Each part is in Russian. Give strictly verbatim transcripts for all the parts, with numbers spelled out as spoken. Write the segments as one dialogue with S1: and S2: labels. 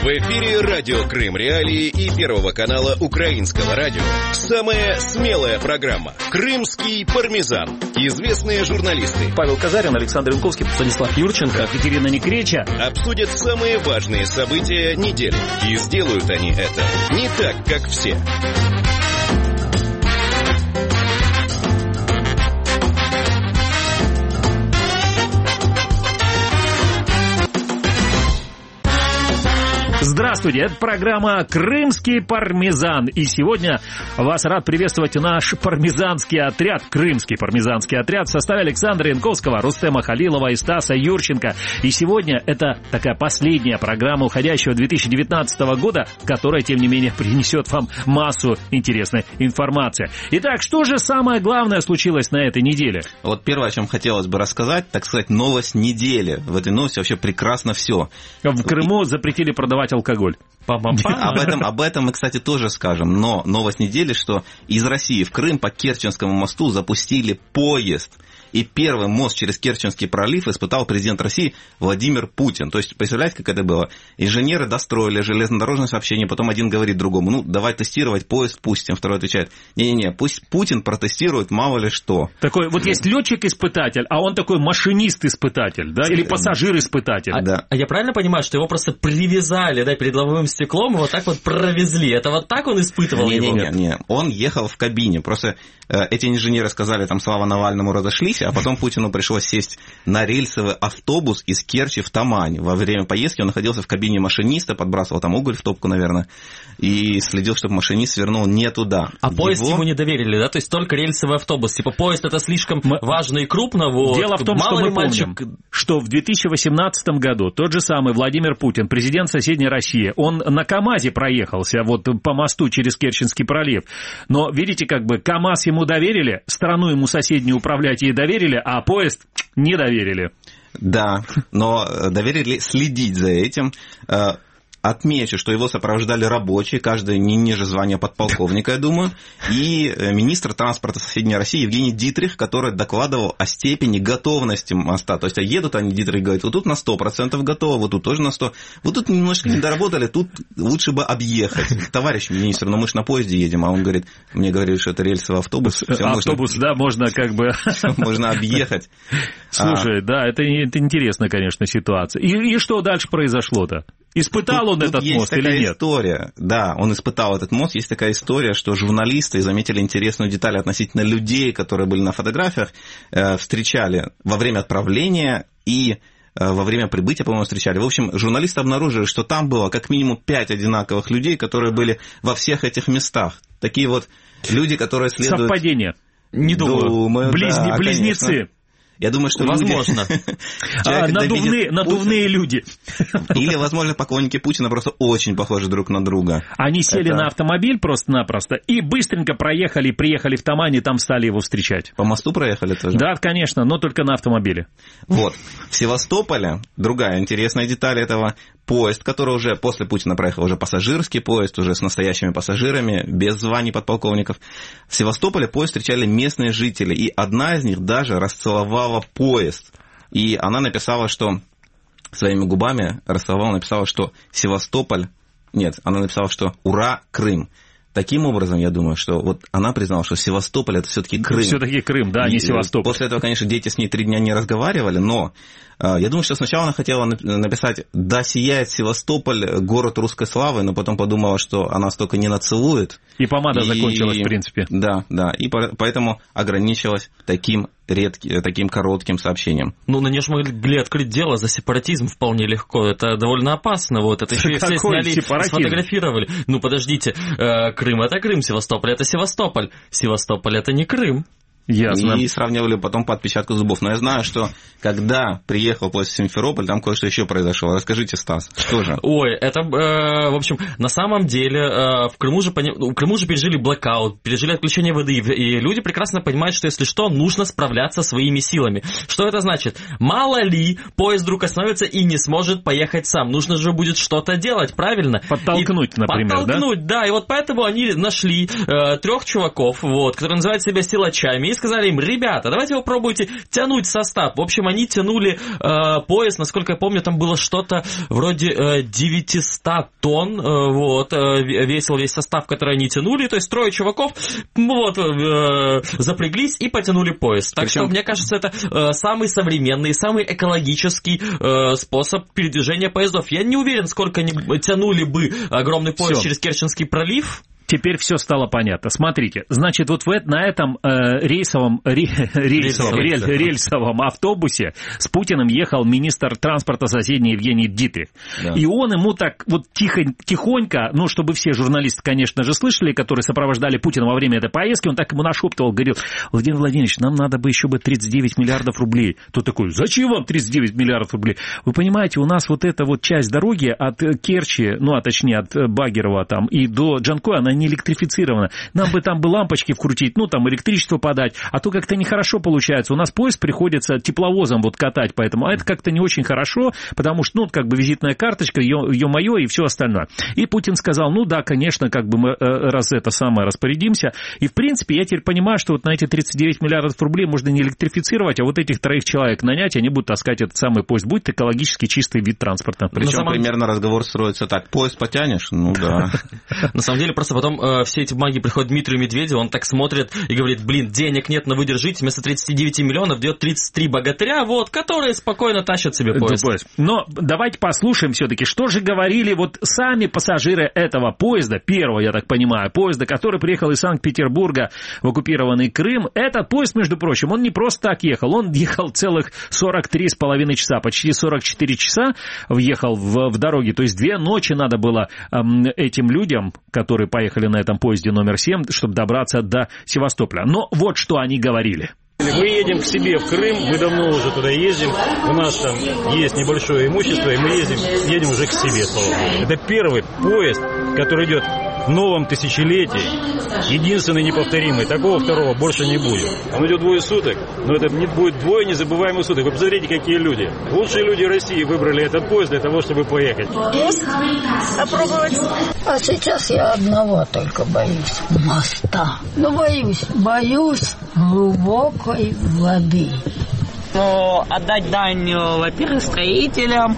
S1: В эфире радио Крым Реалии и Первого канала Украинского радио. Самая смелая программа «Крымский пармезан». Известные журналисты
S2: Павел Казарин, Александр Янковский, Станислав Юрченко, Екатерина Некреча
S1: обсудят самые важные события недели. И сделают они это не так, как все.
S2: Здравствуйте, это программа «Крымский пармезан». И сегодня вас рад приветствовать наш пармезанский отряд, крымский пармезанский отряд в составе Александра Янковского, Рустема Халилова и Стаса Юрченко. И сегодня это такая последняя программа уходящего две тысячи девятнадцатого года, которая, тем не менее, принесет вам массу интересной информации. Итак, что же самое главное случилось на этой неделе?
S3: Вот первое, о чем хотелось бы рассказать, так сказать, новость недели. В этой новости вообще прекрасно все.
S2: В Крыму запретили продавать алкоголь.
S3: Об этом, об этом мы, кстати, тоже скажем. Но новость недели, что из России в Крым по Керченскому мосту запустили поезд. И первый мост через Керченский пролив испытал президент России Владимир Путин. То есть, представляете, как это было? Инженеры достроили железнодорожное сообщение, потом один говорит другому: ну, давай тестировать, поезд пустим. Второй отвечает: не-не-не, пусть Путин протестирует, мало ли что.
S2: Такой, вот есть летчик-испытатель, а он такой машинист-испытатель, да? Или пассажир-испытатель.
S4: А,
S3: да.
S4: а я правильно понимаю, что его просто привязали, да, перед лобовым стеклом, и вот так вот провезли? Это вот так он испытывал его?
S3: Не-не-не, он ехал в кабине. Просто э, эти инженеры сказали, там, слава Навальному, разошлись, а потом Путину пришлось сесть на рельсовый автобус из Керчи в Тамань. Во время поездки он находился в кабине машиниста, подбрасывал там уголь в топку, наверное, и следил, чтобы машинист свернул не туда.
S4: А
S3: Его...
S4: поезд ему не доверили, да? То есть только рельсовый автобус. Типа поезд это слишком мы... важно и крупно. Вот.
S2: Дело в том,
S4: Мало
S2: что мы
S4: мальчик...
S2: помним, что в две тысячи восемнадцатом году тот же самый Владимир Путин, президент соседней России, он на КАМАЗе проехался вот по мосту через Керченский пролив. Но, видите, как бы КАМАЗ ему доверили, страну ему соседнюю управлять ей доверили, а поезд не доверили.
S3: Да, но доверили следить за этим. Отмечу, что его сопровождали рабочие, каждый не ниже звания подполковника, я думаю, и министр транспорта соседней России Евгений Дитрих, который докладывал о степени готовности моста. То есть, а едут они, Дитрих говорит: вот тут на сто процентов готово, вот тут тоже на сто процентов, вот тут немножко не доработали, тут лучше бы объехать. Товарищ министр, но мы же на поезде едем, а он говорит, мне говорили, что это рельсовый автобус.
S2: Автобус, можно, да, можно как бы...
S3: Можно объехать.
S2: Слушай, да, это, это интересная, конечно, ситуация. И, и что дальше произошло-то? Испытал он
S3: тут,
S2: этот
S3: тут
S2: мост или нет?
S3: Есть такая история, да, он испытал этот мост. Есть такая история, что журналисты заметили интересную деталь относительно людей, которые были на фотографиях, э, встречали во время отправления и э, во время прибытия, по-моему, встречали. В общем, журналисты обнаружили, что там было как минимум пять одинаковых людей, которые были во всех этих местах. Такие вот люди, которые следуют...
S2: Совпадение. Не думаю.
S3: думаю
S2: Близни...
S3: да,
S2: Близнецы.
S3: Конечно. Я думаю, что
S4: возможно.
S2: А, надувные, надувные люди.
S3: Или, возможно, поклонники Путина просто очень похожи друг на друга.
S2: Они сели Это... на автомобиль просто-напросто и быстренько проехали, приехали в Тамань, и там стали его встречать.
S3: По мосту проехали тоже?
S2: Да, конечно, но только на автомобиле.
S3: Вот. В Севастополе другая интересная деталь этого: поезд, который уже после Путина проехал, уже пассажирский поезд, уже с настоящими пассажирами, без званий подполковников. В Севастополе поезд встречали местные жители, и одна из них даже расцеловала поезд. И она написала, что своими губами расцеловала, написала, что Севастополь... Нет, она написала, что «Ура, Крым». Таким образом, я думаю, что вот она признала, что Севастополь — это все-таки Крым.
S2: Все-таки Крым, да, не Севастополь.
S3: После этого, конечно, дети с ней три дня не разговаривали, но э, я думаю, что сначала она хотела написать «Да сияет Севастополь, город русской славы», но потом подумала, что она столько не нацелует.
S2: И помада и... закончилась, в принципе.
S3: Да, да, и поэтому ограничилась таким редким, таким коротким сообщением.
S4: Ну, на нее же могли открыть дело за сепаратизм вполне легко. Это довольно опасно. Вот. Это еще и все сняли, сфотографировали. Ну, подождите, Крым — это Крым, Севастополь — это Севастополь. Севастополь — это не Крым.
S2: Ясно.
S3: И сравнивали потом по отпечатку зубов. Но я знаю, что когда приехал после Симферополь, там кое-что еще произошло. Расскажите, Стас, что же?
S4: Ой, это, э, в общем, на самом деле э, в Крыму же, в Крыму же пережили блэкаут, пережили отключение воды, и люди прекрасно понимают, что если что, нужно справляться своими силами. Что это значит? Мало ли, поезд вдруг остановится и не сможет поехать сам. Нужно же будет что-то делать, правильно?
S2: Подтолкнуть, и, например,
S4: подтолкнуть, да? да, и вот поэтому они нашли э, трех чуваков, вот, которые называют себя силачами, сказали им: ребята, давайте вы пробуйте тянуть состав. В общем, они тянули э, поезд, насколько я помню, там было что-то вроде э, девятьсот тонн, э, вот, э, весил весь состав, который они тянули, то есть трое чуваков, вот, э, запряглись и потянули поезд. Так Причем... что, мне кажется, это э, самый современный, самый экологический э, способ передвижения поездов. Я не уверен, сколько они тянули бы огромный поезд Всё. через Керченский пролив.
S2: Теперь все стало понятно. Смотрите, значит, вот в, на этом э, рейсовом, ре, рейсовом, рель, рельсовом автобусе с Путиным ехал министр транспорта соседний Евгений Дитрих. Да. И он ему так вот тихо, тихонько, ну, чтобы все журналисты, конечно же, слышали, которые сопровождали Путина во время этой поездки, он так ему нашептывал, говорил: Владимир Владимирович, нам надо бы еще бы тридцать девять миллиардов рублей. Тот такой: зачем вам тридцать девять миллиардов рублей? Вы понимаете, у нас вот эта вот часть дороги от Керчи, ну, а точнее от Багирова там и до Джанкоя, она не электрифицирована. Нам бы там бы лампочки вкрутить, ну, там электричество подать, а то как-то нехорошо получается. У нас поезд приходится тепловозом вот катать, поэтому, а это как-то не очень хорошо, потому что, ну, как бы визитная карточка, ё-моё и все остальное. И Путин сказал: ну да, конечно, как бы мы раз это самое распорядимся. И, в принципе, я теперь понимаю, что вот на эти тридцать девять миллиардов рублей можно не электрифицировать, а вот этих троих человек нанять, они будут таскать этот самый поезд. Будет экологически чистый вид транспорта.
S3: Причем самом... примерно разговор строится так: поезд потянешь? Ну да.
S4: На самом деле, просто потом э, все эти бумаги приходят Дмитрию Медведеву, он так смотрит и говорит: блин, денег нет, но вы держите, вместо тридцати девяти миллионов дает тридцать три богатыря, вот, которые спокойно тащат себе поезд.
S2: Но давайте послушаем все-таки, что же говорили вот сами пассажиры этого поезда, первого, я так понимаю, поезда, который приехал из Санкт-Петербурга в оккупированный Крым. Этот поезд, между прочим, он не просто так ехал, он ехал целых сорок три с половиной часа, почти сорок четыре часа въехал в, в дороге, то есть две ночи надо было эм, этим людям, которые поехали на этом поезде номер семь, чтобы добраться до Севастополя. Но вот что они говорили.
S5: Мы едем к себе в Крым, мы давно уже туда ездим, у нас там есть небольшое имущество, и мы ездим, едем уже к себе, слава богу. Это первый поезд, который идет в новом тысячелетии, единственный, неповторимый, такого второго больше не будет. Он идет двое суток, но это будет двое незабываемых суток. Вы посмотрите, какие люди. Лучшие люди России выбрали этот поезд для того, чтобы поехать.
S6: Есть попробовать. А сейчас я одного только боюсь: моста. Ну, боюсь, боюсь глубокой воды.
S7: Ну, отдать дань, во-первых, строителям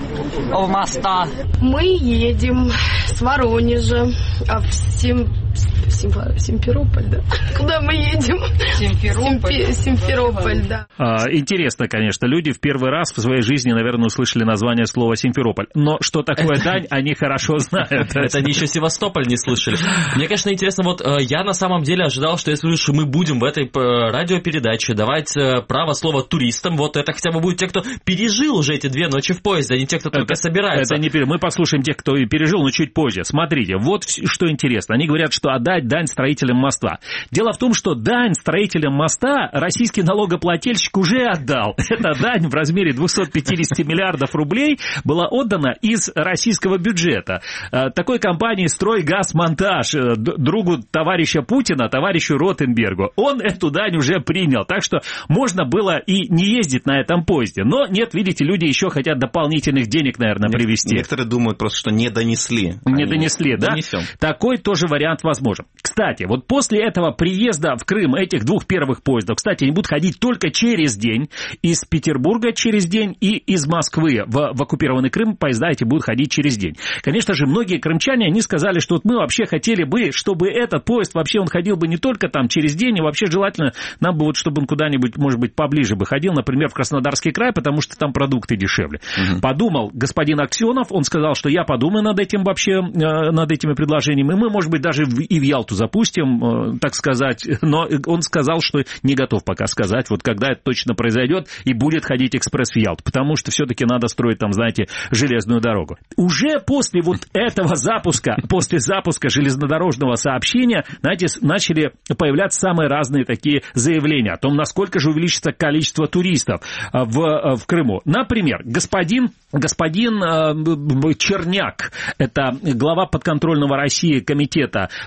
S7: моста.
S8: Мы едем с Воронежа в Сим... Симферополь, да? Куда мы едем?
S7: Симферополь.
S8: Симферополь, да.
S2: А, интересно, конечно, люди в первый раз в своей жизни, наверное, услышали название слова Симферополь. Но что такое дань, они хорошо знают.
S4: Это они еще Севастополь не слышали. Мне, конечно, интересно, вот я на самом деле ожидал, что если уж мы будем в этой радиопередаче давать право слова туристам, вот это хотя бы будут те, кто пережил уже эти две ночи в поезде, а не те, кто только это, собирается.
S2: Это не, мы послушаем тех, кто пережил, но чуть позже. Смотрите, вот что интересно. Они говорят, что отдать дань строителям моста. Дело в том, что дань строителям моста российский налогоплательщик уже отдал. Эта дань в размере двести пятьдесят миллиардов рублей была отдана из российского бюджета такой компании «Стройгазмонтаж», другу товарища Путина, товарищу Ротенбергу. Он эту дань уже принял, так что можно было и не ездить на этом поезде. Но нет, видите, люди еще хотят дополнительных денег, наверное, привезти.
S3: Некоторые думают просто, что не донесли.
S2: Не Они донесли, да? Донесем. Такой тоже вариант возможен. Кстати, вот после этого приезда в Крым этих двух первых поездов, кстати, они будут ходить только через день, из Петербурга через день и из Москвы в, в оккупированный Крым поезда эти будут ходить через день. Конечно же, многие крымчане, они сказали, что вот мы вообще хотели бы, чтобы этот поезд вообще он ходил бы не только там через день, и вообще желательно нам бы вот, чтобы он куда-нибудь, может быть, поближе бы ходил, например, в Краснодарский край, потому что там продукты дешевле. Угу. Подумал господин Аксенов, он сказал, что я подумаю над этим вообще, над этими предложениями, и мы, может быть, даже и в Ялту запустим, так сказать, но он сказал, что не готов пока сказать, вот когда это точно произойдет и будет ходить экспресс в Ялту, потому что все-таки надо строить там, знаете, железную дорогу. Уже после вот этого запуска, после запуска железнодорожного сообщения, знаете, начали появляться самые разные такие заявления о том, насколько же увеличится количество туристов в, в Крыму. Например, господин, господин Черняк, это глава подконтрольного России комитета по туризму,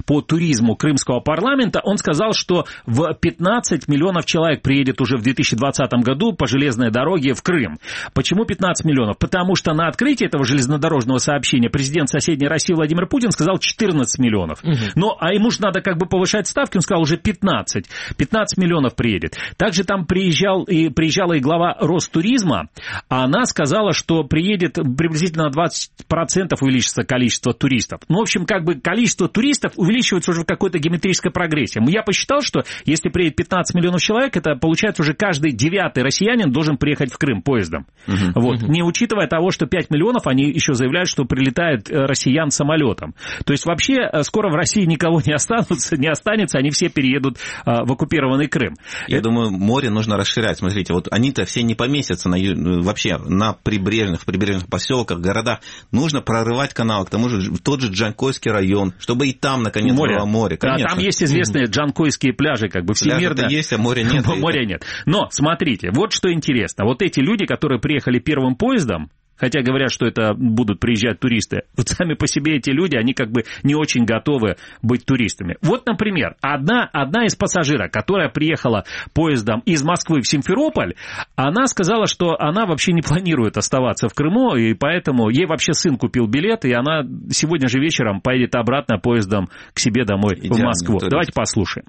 S2: туризму крымского парламента, он сказал, что в пятнадцать миллионов человек приедет уже в две тысячи двадцатом году по железной дороге в Крым. Почему пятнадцать миллионов? Потому что на открытии этого железнодорожного сообщения президент соседней России Владимир Путин сказал четырнадцать миллионов. Угу. Ну, а ему же надо как бы повышать ставки, он сказал уже пятнадцать. пятнадцать миллионов приедет. Также там приезжал и, приезжала и глава Ростуризма, а она сказала, что приедет приблизительно на двадцать процентов увеличится количество туристов. Ну, в общем, как бы количество туристов увеличивается уже в какой-то геометрической прогрессии. Я посчитал, что если приедет пятнадцать миллионов человек, это получается уже каждый девятый россиянин должен приехать в Крым поездом. Uh-huh. Вот. Uh-huh. Не учитывая того, что пять миллионов, они еще заявляют, что прилетает россиян самолетом. То есть вообще скоро в России никого не останутся, не останется, они все переедут а, в оккупированный Крым.
S3: Я это... думаю, море нужно расширять. Смотрите, вот они-то все не поместятся на, вообще на прибрежных, в прибрежных поселках, городах. Нужно прорывать канал, к тому же в тот же Джанкойский район, чтобы и там, наконец, море. было море.
S2: Конечно. Да, там есть известные угу. джанкойские пляжи, как бы всемирно.
S3: Пляжи-то есть, а моря нет.
S2: Моря нет. Но, смотрите, вот что интересно. Вот эти люди, которые приехали первым поездом, хотя говорят, что это будут приезжать туристы, вот сами по себе эти люди, они как бы не очень готовы быть туристами. Вот, например, одна, одна из пассажирок, которая приехала поездом из Москвы в Симферополь, она сказала, что она вообще не планирует оставаться в Крыму, и поэтому ей вообще сын купил билет, и она сегодня же вечером поедет обратно поездом к себе домой Идеально, в Москву. Турист. Давайте послушаем.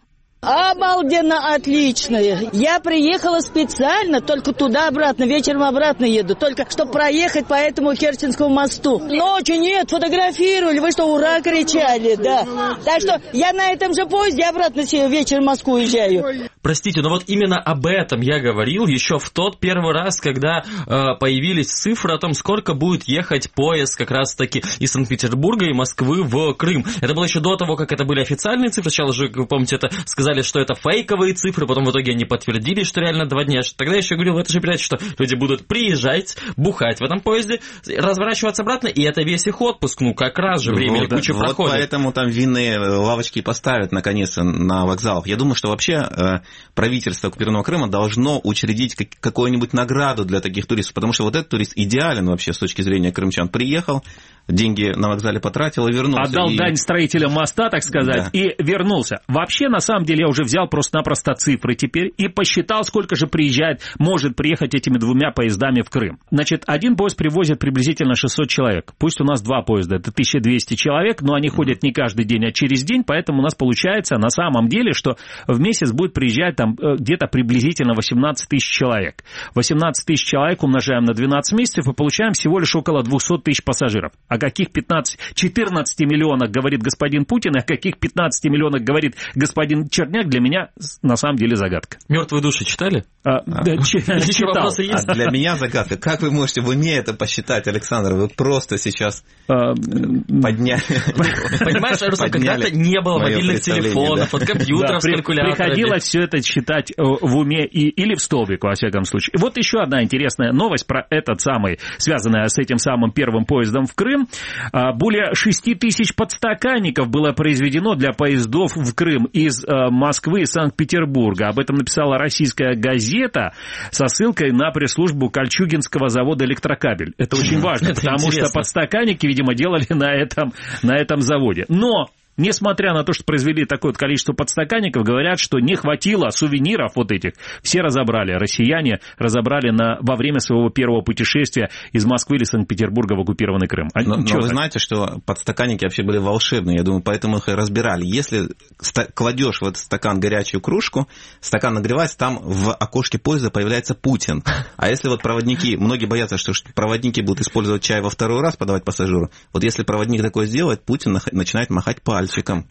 S9: Обалденно отличная. Я приехала специально, только туда-обратно, вечером обратно еду, только чтобы проехать по этому Керченскому мосту. Ночью нет, фотографировали, вы что, ура кричали, да. Так что я на этом же поезде обратно вечером в Москву уезжаю.
S4: Простите, но вот именно об этом я говорил еще в тот первый раз, когда э, появились цифры о том, сколько будет ехать поезд как раз-таки из Санкт-Петербурга и Москвы в Крым. Это было еще до того, как это были официальные цифры. Сначала же, вы помните, это сказали, что это фейковые цифры, потом в итоге они подтвердили, что реально два дня. Тогда я еще говорил в этой же передаче, что люди будут приезжать, бухать в этом поезде, разворачиваться обратно, и это весь их отпуск. Ну, как раз же время
S3: вот,
S4: куча
S3: вот
S4: проходит.
S3: Поэтому там винные лавочки поставят, наконец, на вокзалах. Я думаю, что вообще правительство оккупированного Крыма должно учредить какую-нибудь награду для таких туристов, потому что вот этот турист идеален вообще с точки зрения крымчан. Приехал, деньги на вокзале потратил и вернулся.
S2: Отдал
S3: и...
S2: дань строителям моста, так сказать, да. и вернулся. Вообще, на самом деле, я уже взял просто-напросто цифры теперь и посчитал, сколько же приезжает, может приехать этими двумя поездами в Крым. Значит, один поезд привозит приблизительно шестьсот человек. Пусть у нас два поезда, это тысяча двести человек, но они ходят не каждый день, а через день, поэтому у нас получается на самом деле, что в месяц будет приезжать там где-то приблизительно восемнадцать тысяч человек. восемнадцать тысяч человек умножаем на двенадцать месяцев и получаем всего лишь около двести тысяч пассажиров. О каких пятнадцати, четырнадцати миллионах говорит господин Путин, о каких пятнадцати миллионах говорит господин Черняк, для меня на самом деле загадка.
S4: «Мертвые души» читали?
S2: А, а. Да,
S4: Еще вопросы есть?
S3: А для меня загадка. Как вы можете в уме это посчитать, Александр? Вы просто сейчас а, подняли.
S4: Понимаешь, Руслан, когда-то не было мобильных телефонов, от компьютеров с калькуляторами.
S2: Приходилось все это считать в уме или в столбик, во всяком случае. Вот еще одна интересная новость про этот самый, связанная с этим самым первым поездом в Крым. Более шести тысяч подстаканников было произведено для поездов в Крым из Москвы и Санкт-Петербурга. Об этом написала российская газета со ссылкой на пресс-службу Кольчугинского завода «Электрокабель». Это очень важно, это потому интересно. Что подстаканники, видимо, делали на этом, на этом заводе. Но... Несмотря на то, что произвели такое вот количество подстаканников, говорят, что не хватило сувениров вот этих. Все разобрали, россияне разобрали на, во время своего первого путешествия из Москвы или Санкт-Петербурга в оккупированный Крым. А,
S3: но, но вы знаете, что подстаканники вообще были волшебные, я думаю, поэтому их и разбирали. Если кладешь в этот стакан горячую кружку, стакан нагревается, там в окошке поезда появляется Путин. А если вот проводники, многие боятся, что проводники будут использовать чай во второй раз, подавать пассажиру. Вот если проводник такое сделает, Путин начинает махать пальцем.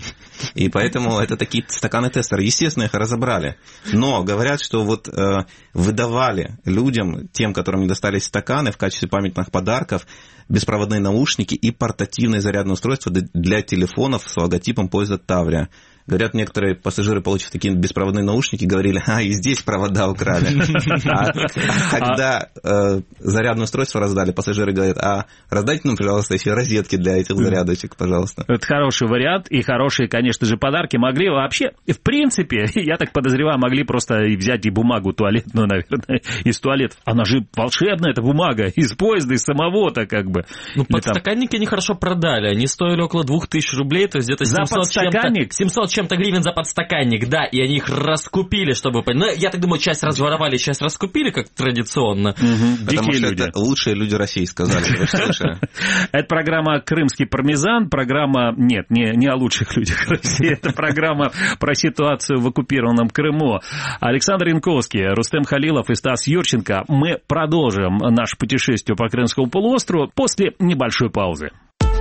S3: И поэтому это такие стаканы-тестеры. Естественно, их разобрали. Но говорят, что вот э, выдавали людям, тем, которым не достались стаканы, в качестве памятных подарков, беспроводные наушники и портативные зарядные устройства для телефонов с логотипом поезда «Таврия». Говорят, некоторые пассажиры, получив такие беспроводные наушники, говорили, а, и здесь провода украли. А когда зарядное устройство раздали, пассажиры говорят, а раздайте нам, пожалуйста, еще розетки для этих зарядочек, пожалуйста.
S2: Это хороший вариант, и хорошие, конечно же, подарки. Могли вообще, в принципе, я так подозреваю, могли просто взять и бумагу туалетную, наверное, из туалетов. Она же волшебная, эта бумага, из поезда, из самого-то, как бы.
S4: Ну, подстаканники они хорошо продали, они стоили около двух тысяч рублей, то есть где-то семьсот чем-то, семьсот чем-то гривен за подстаканник, да, и они их раскупили, чтобы... Ну, я так думаю, часть разворовали, часть раскупили, как традиционно.
S3: Угу. Потому что люди. Это лучшие люди России сказали, вы слышали?
S2: Это программа «Крымский пармезан», программа... Нет, не, не о лучших людях России, это программа про ситуацию в оккупированном Крыму. Александр Янковский, Рустем Халилов и Стас Юрченко. Мы продолжим наше путешествие по Крымскому полуострову после небольшой паузы.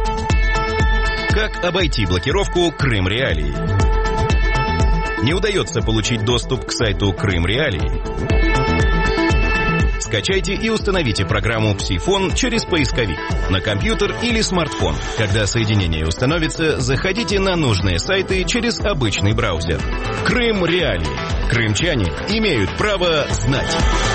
S1: Как обойти блокировку Крым Реалии? Не удается получить доступ к сайту Крым Реалии? Скачайте и установите программу «Псифон» через поисковик на компьютер или смартфон. Когда соединение установится, заходите на нужные сайты через обычный браузер. Крым Реалии. Крымчане имеют право знать.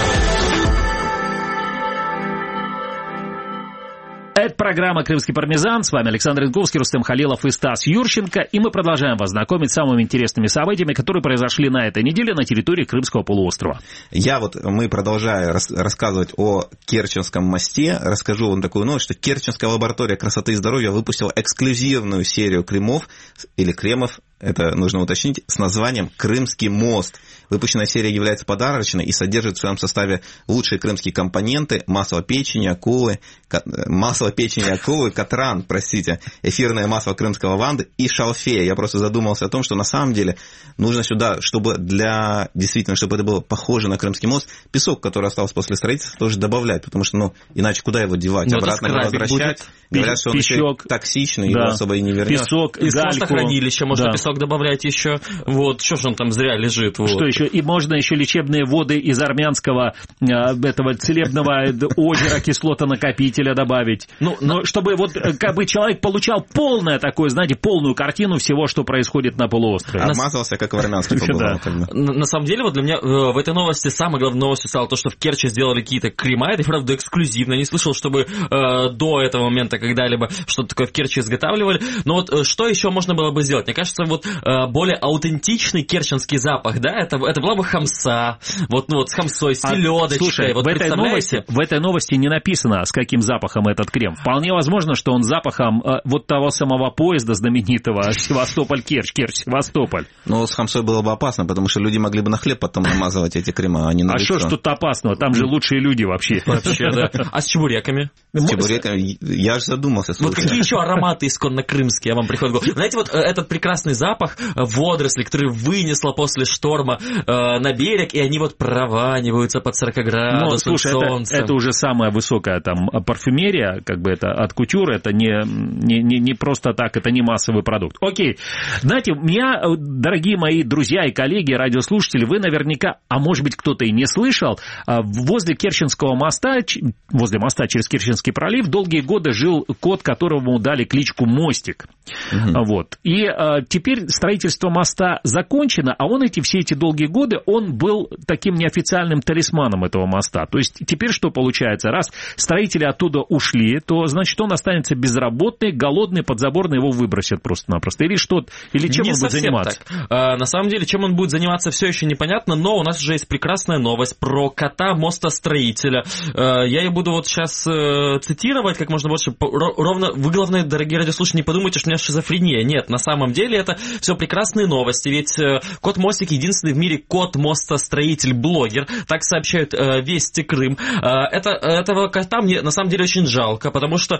S2: Это программа «Крымский пармезан». С вами Александр Янковский, Рустем Халилов и Стас Юрченко. И мы продолжаем вас знакомить с самыми интересными событиями, которые произошли на этой неделе на территории Крымского полуострова.
S3: Я вот, мы продолжая рас, рассказывать о Керченском мосте, расскажу вам такую новость, что Керченская лаборатория красоты и здоровья выпустила эксклюзивную серию кремов, или кремов, это нужно уточнить, с названием «Крымский мост». Выпущенная серия является подарочной и содержит в своем составе лучшие крымские компоненты: масло печени, акулы, масло печени, акулы, катран, простите, эфирное масло крымского лаванды и шалфея. Я просто задумался о том, что на самом деле нужно сюда, чтобы для, действительно, чтобы это было похоже на Крымский мост, песок, который остался после строительства, тоже добавлять, потому что, ну, иначе куда его девать? Но обратно его возвращать? Будет. Говорят, что он
S2: песок,
S3: еще токсичный,
S2: да.
S3: Его особо и не вернешь.
S2: Песок,
S4: из хвостохранилища можно
S2: да.
S4: песок добавлять еще. Вот, что же он там зря лежит. Вот.
S2: Что еще? И можно еще лечебные воды из армянского этого целебного озера кислотонакопителя добавить. Ну, но чтобы вот как бы человек получал полное такое, знаете, полную картину всего, что происходит на полуострове.
S3: Обмазался, как в армянской побывал.
S4: На самом деле, вот для меня в этой новости самой главной новостью стало то, что в Керчи сделали какие-то крема. Это, правда, эксклюзивно. Я не слышал, чтобы до этого момента когда-либо что-то такое в Керчи изготавливали. Но вот что еще можно было бы сделать? Мне кажется, вот более аутентичный керченский запах, да, это, это была бы хамса, вот, ну, вот с хамсой, с селедочкой.
S2: А, слушай,
S4: вот
S2: в, этой новости, в этой новости не написано, с каким запахом этот крем. Вполне возможно, что он запахом э, вот того самого поезда знаменитого Севастополь-Керчь, Керчь-Севастополь.
S3: Ну, с хамсой было бы опасно, потому что люди могли бы на хлеб потом намазывать эти крема, а не на
S2: А что ж тут опасного? Там же лучшие люди вообще.
S4: Вообще, да. А с чебуреками?
S3: С чебуреками? Я же задумался.
S4: Вот какие еще ароматы исконно крымские вам приходят в голову? Знаете, вот этот прекрасный запах водорослей, который вынесло после шторма э, на берег, и они вот прованиваются под сорок градусов.
S2: Ну, слушай, это, это уже самая высокая там парфюмерия, как бы это от кутюры, это не, не, не, не просто так, это не массовый продукт. Окей, знаете, меня, дорогие мои друзья и коллеги, радиослушатели, вы наверняка, а может быть кто-то и не слышал, возле Керченского моста, возле моста через Керченский пролив долгие годы жил кот, которому дали кличку Мостик. Угу. Вот. И а, теперь строительство моста закончено, а он эти все эти долгие годы, он был таким неофициальным талисманом этого моста. То есть теперь что получается? Раз строители оттуда ушли, то значит он останется безработный, голодный, подзаборный, его выбросят просто-напросто. Или что? Или чем
S4: не
S2: он будет заниматься?
S4: Так. А, на самом деле, чем он будет заниматься, все еще непонятно, но у нас уже есть прекрасная новость про кота-мостостроителя. А, я ее буду вот сейчас э, цитировать как можно больше. Ровно, вы, главное, дорогие радиослушатели, не подумайте, что у меня шизофрения. Нет, на самом деле это все прекрасные новости, ведь э, кот Мостик единственный в мире кот-мостостроитель-блогер, так сообщают э, Вести Крым. Э, это, этого кота мне на самом деле очень жалко, потому что э,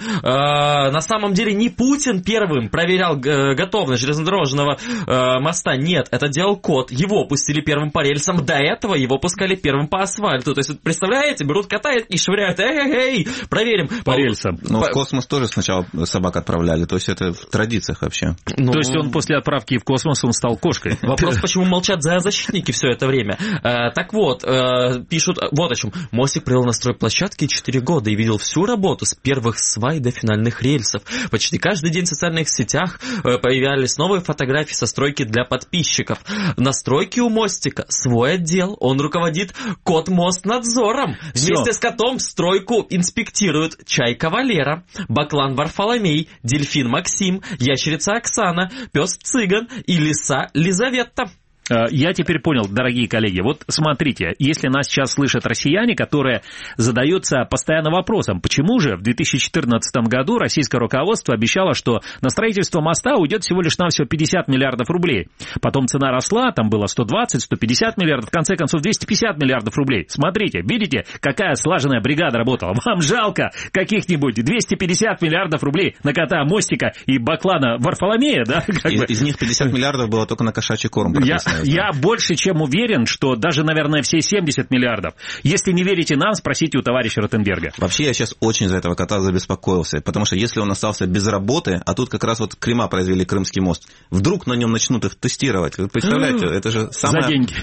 S4: на самом деле не Путин первым проверял э, готовность железнодорожного э, моста, нет, это делал кот, его пустили первым по рельсам, до этого его пускали первым по асфальту, то есть, представляете, берут кота и швыряют, эй-эй-эй, проверим.
S2: По рельсам.
S3: Но по... в космос тоже сначала собак отправляли, то есть это в традициях вообще.
S2: Ну... То есть он после отправки отправки в космос он стал кошкой.
S4: Вопрос, почему молчат защитники все это время. Э, так вот, э, пишут вот о чем. Мостик провел на стройплощадке четыре года и видел всю работу с первых свай до финальных рельсов. Почти каждый день в социальных сетях э, появлялись новые фотографии со стройки для подписчиков. На стройке у мостика свой отдел. Он руководит Котмостнадзором. Вместе с котом стройку инспектируют Чайка Валера, Баклан Варфоломей, Дельфин Максим, Ящерица Оксана, Пес Цыган и Лиса Лизавета.
S2: Я теперь понял, дорогие коллеги, вот смотрите, если нас сейчас слышат россияне, которые задаются постоянно вопросом, почему же в две тысячи четырнадцатом году российское руководство обещало, что на строительство моста уйдет всего лишь навсего пятьдесят миллиардов рублей. Потом цена росла, там было сто двадцать - сто пятьдесят миллиардов, в конце концов двести пятьдесят миллиардов рублей. Смотрите, видите, какая слаженная бригада работала. Вам жалко каких-нибудь двести пятьдесят миллиардов рублей на кота Мостика и Баклана Варфоломея, да?
S3: Из, из них пятьдесят миллиардов было только на кошачий корм.
S2: Я... Я больше чем уверен, что даже, наверное, все семьдесят миллиардов. Если не верите нам, спросите у товарища Ротенберга.
S3: Вообще, я сейчас очень за этого кота забеспокоился, потому что если он остался без работы, а тут как раз вот Крыма произвели Крымский мост, вдруг на нем начнут их тестировать. Вы представляете, это же самое...
S2: За деньги.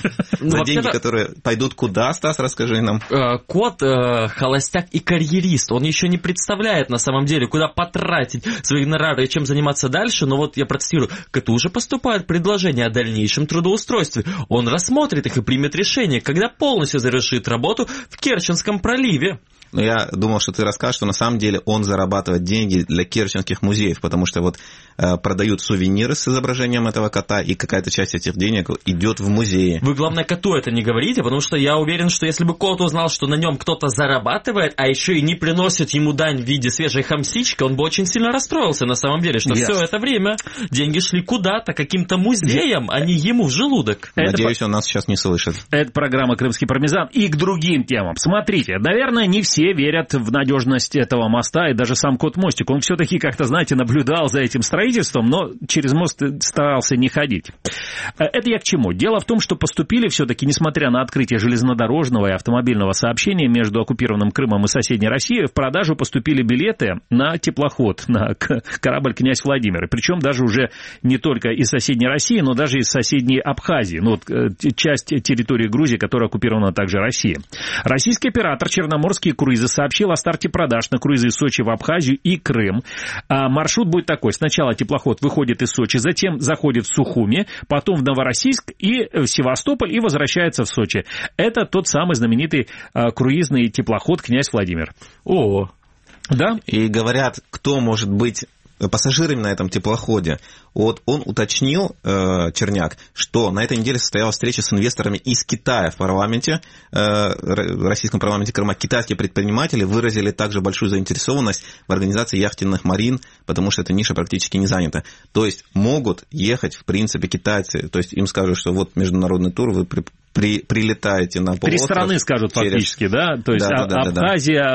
S3: За деньги, которые пойдут куда, Стас, расскажи нам.
S4: Кот холостяк и карьерист, он еще не представляет на самом деле, куда потратить свои гонорары и чем заниматься дальше, но вот я процитирую, коту уже поступает предложение о дальнейшем трудоустройстве. Он рассмотрит их и примет решение, когда полностью завершит работу в Керченском проливе.
S3: Но я думал, что ты расскажешь, что на самом деле он зарабатывает деньги для керченских музеев, потому что вот э, продают сувениры с изображением этого кота, и какая-то часть этих денег идет в музеи.
S4: Вы, главное, коту это не говорите, потому что я уверен, что если бы кот узнал, что на нем кто-то зарабатывает, а еще и не приносит ему дань в виде свежей хамсички, он бы очень сильно расстроился на самом деле, что yes. все это время деньги шли куда-то, каким-то музеям, а не ему в желудок.
S3: Надеюсь,
S2: это...
S3: он нас сейчас не слышит.
S2: Это программа «Крымский пармезан». И к другим темам. Смотрите, наверное, не все Все верят в надежность этого моста, и даже сам кот Мостик. Он все-таки как-то, знаете, наблюдал за этим строительством, но через мост старался не ходить. Это я к чему? Дело в том, что поступили все-таки, несмотря на открытие железнодорожного и автомобильного сообщения между оккупированным Крымом и соседней Россией, в продажу поступили билеты на теплоход, на корабль «Князь Владимир». Причем даже уже не только из соседней России, но даже из соседней Абхазии. Ну, вот, часть территории Грузии, которая оккупирована также Россией. Российский оператор «Черноморские круизы» сообщил о старте продаж на круизы из Сочи в Абхазию и Крым. А маршрут будет такой. Сначала теплоход выходит из Сочи, затем заходит в Сухуми, потом в Новороссийск и в Севастополь и возвращается в Сочи. Это тот самый знаменитый а, круизный теплоход «Князь Владимир».
S3: О,
S2: да?
S3: И говорят, кто может быть пассажирами на этом теплоходе. Вот он уточнил, э, Черняк, что на этой неделе состоялась встреча с инвесторами из Китая в парламенте, э, в российском парламенте Крыма. Китайские предприниматели выразили также большую заинтересованность в организации яхтенных марин, потому что эта ниша практически не занята. То есть могут ехать, в принципе, китайцы. То есть им скажут, что вот международный тур, вы при, при, прилетаете на полуостров.
S2: Три страны скажут через... фактически, да? То есть да, да, да, Абхазия,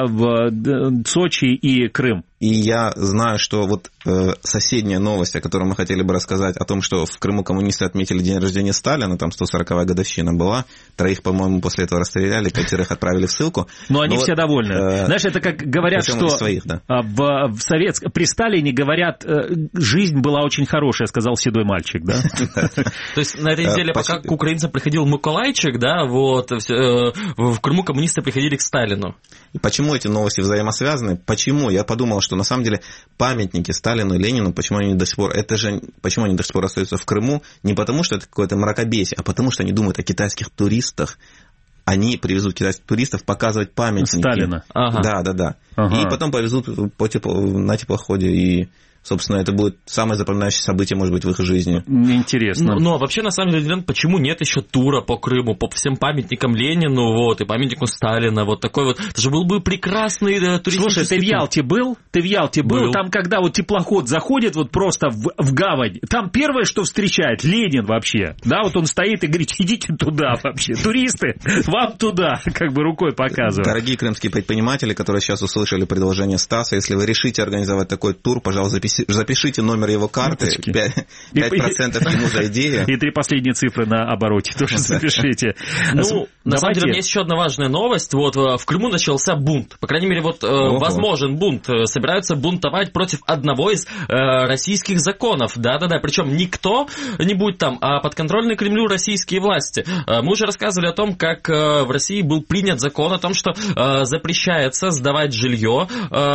S2: да. Сочи и Крым.
S3: И я знаю, что вот э, соседняя новость, о которой мы хотели бы рассказать, о том, что в Крыму коммунисты отметили день рождения Сталина, там сто сороковая годовщина была, троих, по-моему, после этого расстреляли, пятерых отправили в ссылку.
S2: Но они Но все вот, довольны. Э, Знаешь, это как говорят, что
S3: своих, да.
S2: в, в Советск... при Сталине говорят, жизнь была очень хорошая, сказал седой мальчик, да?
S4: То есть на этой неделе, пока к украинцам приходил Миколайчик, да, вот, в Крыму коммунисты приходили к Сталину.
S3: И почему эти новости взаимосвязаны? Почему? Я подумал, что на самом деле памятники Сталину и Ленину, почему они до сих пор, это же, почему они до сих пор остаются в Крыму? Не потому, что это какое-то мракобесие, а потому, что они думают о китайских туристах. Они привезут китайских туристов показывать памятники.
S2: Сталина.
S3: Ага. Да, да, да. Ага. И потом повезут по тепло, на теплоходе и... Собственно, это будет самое запоминающееся событие, может быть, в их жизни.
S2: Интересно.
S4: Но, но вообще, на самом деле, почему нет еще тура по Крыму, по всем памятникам Ленину, вот, и памятнику Сталина, вот такой вот. Это же был бы прекрасный да, туристический
S2: Слушай, ты в Ялте был? Ты в Ялте был? был? Там, когда вот теплоход заходит вот просто в, в гавань, там первое, что встречает, Ленин вообще. Да, вот он стоит и говорит, идите туда вообще. Туристы, вам туда, как бы рукой показывают.
S3: Дорогие крымские предприниматели, которые сейчас услышали предложение Стаса, если вы решите организовать такой тур, пожалуйста, записывайтесь запишите номер его карты, пять процентов ему за идею.
S2: И три последние цифры на обороте тоже запишите.
S4: Ну, на самом деле, у меня есть еще одна важная новость. Вот в Крыму начался бунт. По крайней мере, вот возможен бунт. Собираются бунтовать против одного из российских законов. Да-да-да, причем никто не будет там, а подконтрольные Кремлю российские власти. Мы уже рассказывали о том, как в России был принят закон о том, что запрещается сдавать жилье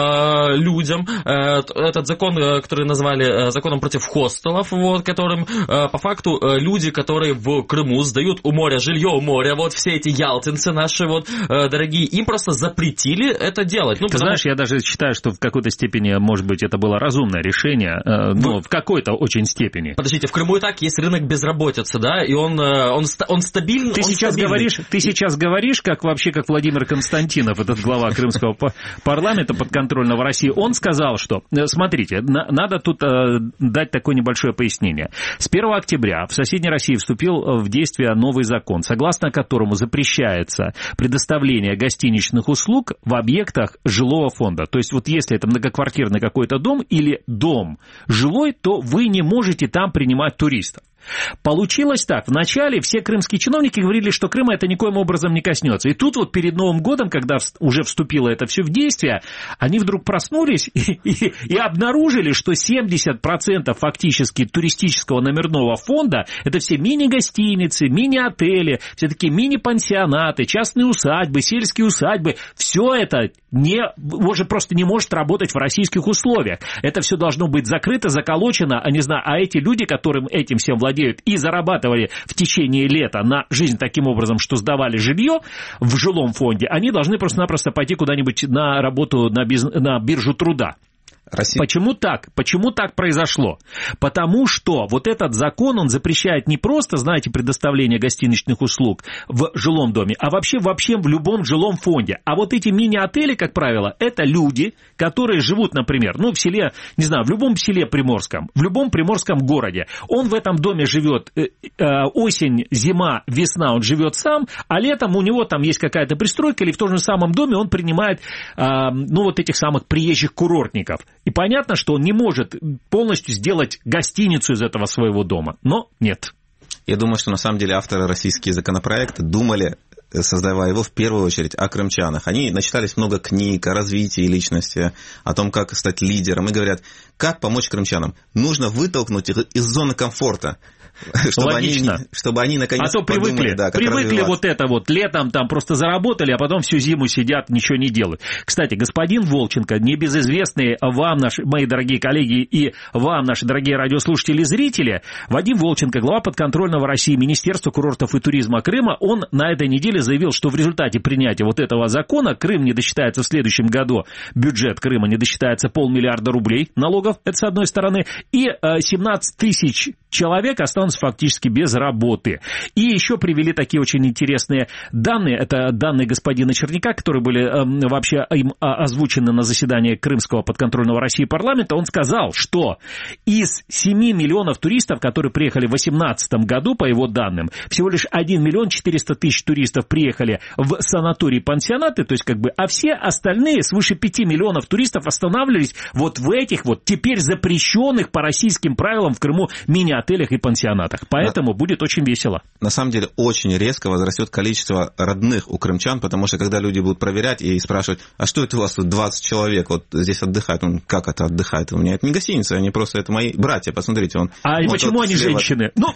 S4: людям. Этот закон, который назвали законом против хостелов, вот, которым по факту люди, которые в Крыму сдают у моря жилье у моря, вот все эти ялтинцы наши вот дорогие, им просто запретили это делать. Ну,
S2: Ты знаешь, что... я даже считаю, что в какой-то степени, может быть, это было разумное решение, ну, Вы... в какой-то очень степени.
S4: Подождите, в Крыму и так есть рынок безработицы, да, и он, он, он стабильный.
S2: Ты,
S4: он
S2: сейчас
S4: стабильный.
S2: Говоришь, ты сейчас говоришь, как вообще, как Владимир Константинов, этот глава крымского парламента подконтрольного России, он сказал, что, смотрите, надо тут дать такое небольшое пояснение. С первого октября в соседней России вступил в действие новый закон, согласно которому запрещается предоставление гостиничных услуг в объектах жилого фонда. То есть вот если это многоквартирный какой-то дом или дом жилой, то вы не можете там принимать туристов. Получилось так. Вначале все крымские чиновники говорили, что Крыма это никоим образом не коснется. И тут вот перед Новым годом, когда уже вступило это все в действие, они вдруг проснулись и, и, и обнаружили, что семьдесят процентов фактически туристического номерного фонда это все мини-гостиницы, мини-отели, все такие мини-пансионаты, частные усадьбы, сельские усадьбы. Все это не, уже просто не может работать в российских условиях. Это все должно быть закрыто, заколочено, а не знаю, а эти люди, которым этим всем владеют, и зарабатывали в течение лета на жизнь таким образом, что сдавали жилье в жилом фонде, они должны просто-напросто пойти куда-нибудь на работу на, биз... на биржу труда. Россия. Почему так? Почему так произошло? Потому что вот этот закон, он запрещает не просто, знаете, предоставление гостиничных услуг в жилом доме, а вообще, вообще в любом жилом фонде. А вот эти мини-отели, как правило, это люди, которые живут, например, ну, в селе, не знаю, в любом селе приморском, в любом приморском городе. Он в этом доме живет э, э, осень, зима, весна, он живет сам, а летом у него там есть какая-то пристройка, или в том же самом доме он принимает, э, ну, вот этих самых приезжих курортников. И понятно, что он не может полностью сделать гостиницу из этого своего дома. Но нет.
S3: Я думаю, что на самом деле авторы российские законопроекты думали, создавая его, в первую очередь о крымчанах. Они начитались много книг о развитии личности, о том, как стать лидером. И говорят, как помочь крымчанам? Нужно вытолкнуть их из зоны комфорта. Чтобы
S2: Логично.
S3: Они, чтобы они наконец
S2: а то
S3: подумали,
S2: привыкли,
S3: да, как
S2: привыкли вот это вот, летом там просто заработали, а потом всю зиму сидят, ничего не делают. Кстати, господин Волченко, небезызвестный вам, наши, мои дорогие коллеги, и вам, наши дорогие радиослушатели и зрители, Вадим Волченко, глава подконтрольного России Министерства курортов и туризма Крыма, он на этой неделе заявил, что в результате принятия вот этого закона Крым не досчитается в следующем году, бюджет Крыма не досчитается полмиллиарда рублей налогов, это с одной стороны, и семнадцать тысяч человек останутся фактически без работы. И еще привели такие очень интересные данные. Это данные господина Черняка, которые были э, вообще им озвучены на заседании Крымского подконтрольного России парламента. Он сказал, что из семи миллионов туристов, которые приехали в две тысячи восемнадцатом году, по его данным, всего лишь один миллион четыреста тысяч туристов приехали в санатории, пансионаты, то есть как бы, а все остальные, свыше пяти миллионов туристов, останавливались вот в этих вот теперь запрещенных по российским правилам в Крыму мини-отелях и пансионатах. Поэтому на, будет очень весело.
S3: На самом деле очень резко возрастет количество родных у крымчан, потому что когда люди будут проверять и спрашивать, а что это у вас тут двадцать человек вот здесь отдыхают? Он, как это отдыхает? У меня это не гостиница, они просто, это мои братья, посмотрите. Он,
S2: а
S3: вот
S2: почему они слева... женщины? Ну,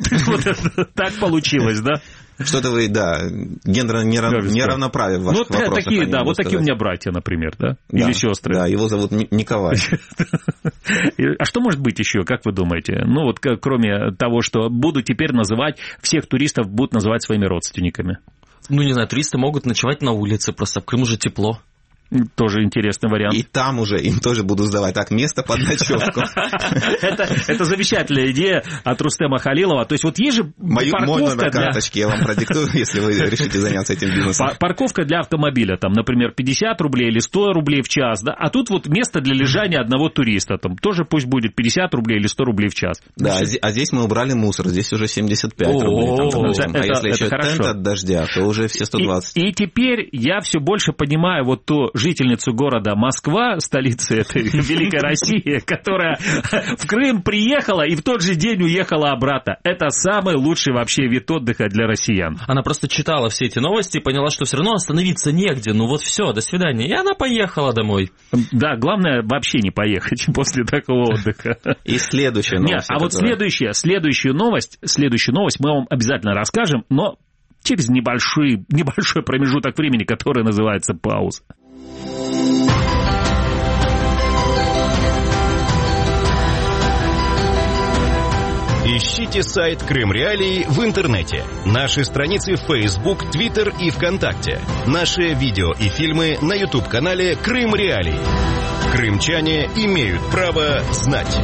S2: так получилось, да?
S3: Что-то вы, да, гендерное неравноправие в ваших
S2: ну,
S3: вопросах.
S2: Такие, да, вот сказать. Такие у меня братья, например, да? да? Или сестры.
S3: Да, его зовут Николай.
S2: А что может быть еще, как вы думаете? Ну, вот кроме того, что буду теперь называть, всех туристов будут называть своими родственниками.
S4: Ну, не знаю, туристы могут ночевать на улице, просто в Крыму же тепло.
S2: Тоже интересный вариант.
S3: И там уже им тоже буду сдавать. Так, место под ночевку.
S2: Это замечательная идея от Рустема Халилова. То есть вот есть же
S3: парковка... Мой номер карточки я вам продиктую, если вы решите заняться этим бизнесом.
S2: Парковка для автомобиля, там, например, пятьдесят рублей или сто рублей в час, да, а тут вот место для лежания одного туриста, там, тоже пусть будет пятьдесят рублей или сто рублей в час.
S3: Да, а здесь мы убрали мусор, здесь уже семьдесят пять рублей. А если еще тент от дождя, то уже все сто двадцать.
S2: И теперь я все больше понимаю вот то жительницу города Москва, столицы этой великой России, которая в Крым приехала и в тот же день уехала обратно. Это самый лучший вообще вид отдыха для россиян.
S4: Она просто читала все эти новости и поняла, что все равно остановиться негде. Ну вот все, до свидания. И она поехала домой.
S2: Да, главное вообще не поехать после такого отдыха.
S3: И следующая новость.
S2: Нет, а вот следующая, следующую новость, следующую новость мы вам обязательно расскажем, но через небольшой, небольшой промежуток времени, который называется пауза.
S1: Ищите сайт Крым Реалии в интернете. Наши страницы в Facebook, Twitter и ВКонтакте. Наши видео и фильмы на YouTube-канале Крым Реалии. Крымчане имеют право знать.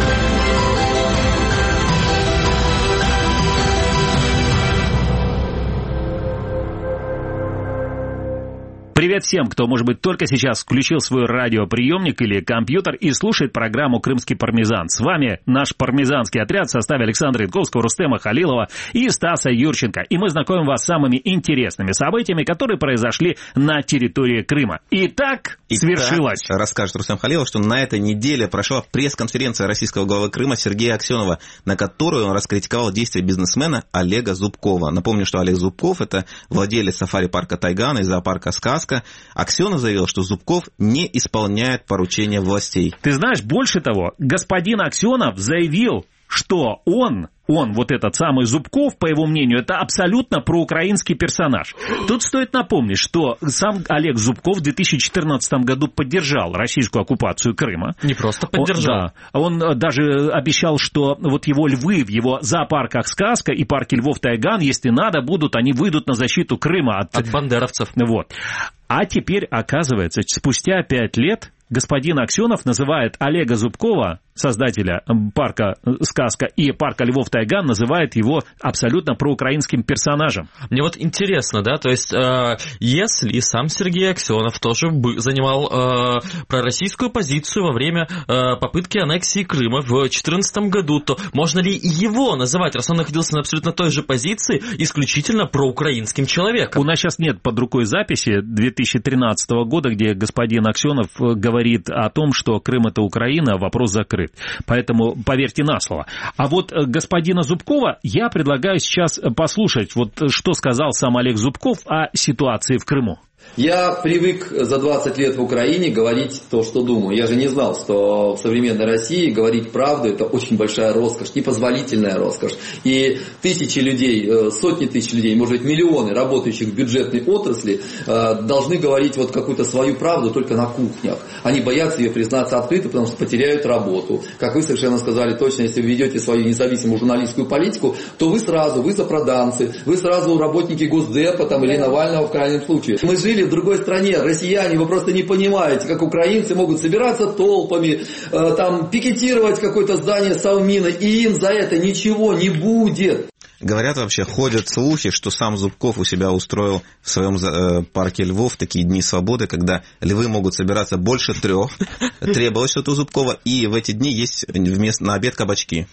S2: Привет всем, кто, может быть, только сейчас включил свой радиоприемник или компьютер и слушает программу «Крымский пармезан». С вами наш пармезанский отряд в составе Александра Янковского, Рустема Халилова и Стаса Юрченко. И мы знакомим вас с самыми интересными событиями, которые произошли на территории Крыма. Итак, Итак свершилось.
S3: Расскажет Рустем Халилов, что на этой неделе прошла пресс-конференция российского главы Крыма Сергея Аксенова, на которую он раскритиковал действия бизнесмена Олега Зубкова. Напомню, что Олег Зубков – это владелец сафари-парка «Тайган» и зоопарка «Сказка». Аксенов заявил, что Зубков не исполняет поручения властей.
S2: Ты знаешь, больше того, господин Аксенов заявил, что он, он, вот этот самый Зубков, по его мнению, это абсолютно проукраинский персонаж. Тут стоит напомнить, что сам Олег Зубков в две тысячи четырнадцатом году поддержал российскую оккупацию Крыма.
S4: Не просто поддержал.
S2: Он, да, он даже обещал, что вот его львы в его зоопарках «Сказка» и парке львов «Тайган», если надо, будут, они выйдут на защиту Крыма от,
S4: от бандеровцев.
S2: Вот. А теперь, оказывается, спустя пять лет господин Аксенов называет Олега Зубкова, создателя парка «Сказка» и парка львов «Тайган», называет его абсолютно проукраинским персонажем.
S4: Мне вот интересно, да, то есть, э, если сам Сергей Аксенов тоже бы занимал э, пророссийскую позицию во время э, попытки аннексии Крыма в две тысячи четырнадцатом году, то можно ли его называть, раз он находился на абсолютно той же позиции, исключительно проукраинским человеком?
S2: У нас сейчас нет под рукой записи две тысячи тринадцатого года, где господин Аксенов говорит о том, что Крым — это Украина, вопрос закрыт. Поэтому поверьте на слово. А вот господина Зубкова я предлагаю сейчас послушать, вот что сказал сам Олег Зубков о ситуации в Крыму.
S10: Я привык за двадцать лет в Украине говорить то, что думаю. Я же не знал, что в современной России говорить правду – это очень большая роскошь, непозволительная роскошь. И тысячи людей, сотни тысяч людей, может быть миллионы работающих в бюджетной отрасли должны говорить вот какую-то свою правду только на кухнях. Они боятся ее признаться открыто, потому что потеряют работу. Как вы совершенно сказали точно, если вы ведете свою независимую журналистскую политику, то вы сразу, вы запроданцы, вы сразу работники Госдепа там, или Навального в крайнем случае. Мы жили в другой стране, россияне, вы просто не понимаете, как украинцы могут собираться толпами, э, там пикетировать какое-то здание Совмина, и им за это ничего не будет.
S3: Говорят, вообще ходят слухи, что сам Зубков у себя устроил в своем э, парке львов такие дни свободы, когда львы могут собираться больше трех, требовалось что-то у Зубкова, и в эти дни есть вместо, на обед кабачки,